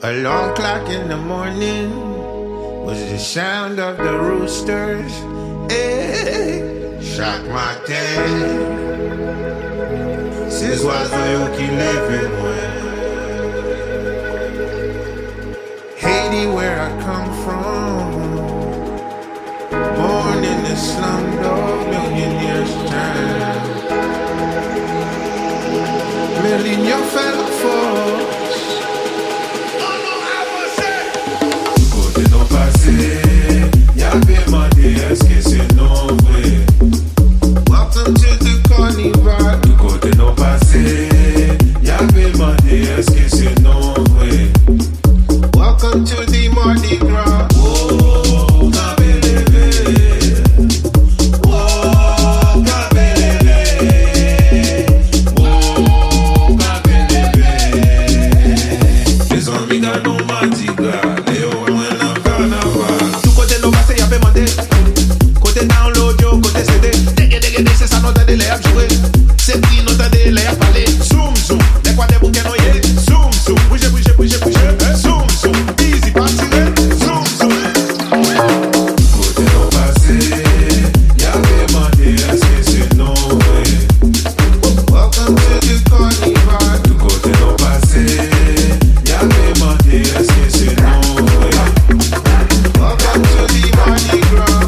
Alarm clock in the morning was the sound of the roosters. Hey, shock my day. This was the Yuki living with. Haiti, where I come from. Born in the slumdog, million years time. Million your fellow folks. Y'avait demandé est-ce que c'est non vrai. Welcome to the carnival. Du côté non passé, y'avait demandé est-ce que c'est non vrai. Welcome to the Mardi Gras. Oh, Kabelebe. Oh, Kabelebe. Oh, Kabelebe. Les amis dans nos Mardi Gras. Côté download yo, côté CD. Dégué, c'est ça nota de les à jouer. C'est qui nota de les à parler. Zoom, zoom, les quoi des bouquets noyés. Zoom, zoom, bouger. Zoom, zoom, easy, party, zoom, zoom. Côté non passé, y'avait demandé est-ce que c'est non vrai. Welcome to the carnival. Du côté non passé, y'avait demandé est-ce que c'est non vrai. Welcome to the Mardi Gras.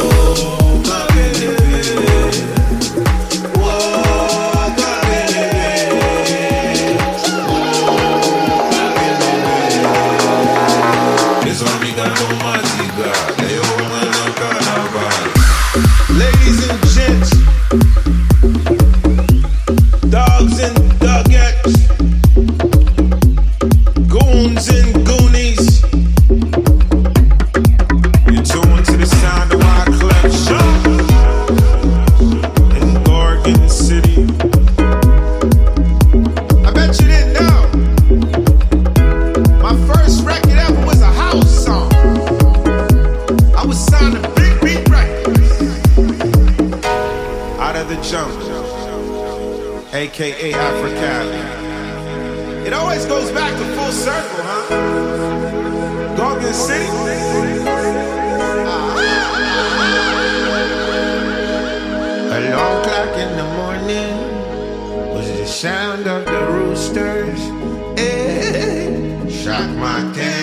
Ladies and gents, dogs and dogettes, goons and goonies, you're tuned to the sound of our collection in Oregon City. I bet you didn't know, my first record ever was a house song. I was signed to Big Beat Records. Out of the jungle, aka Africali. It always goes back to full circle, huh? Oregon City. Alarm clock in the morning was the sound of the roosters. Hey, shock my day.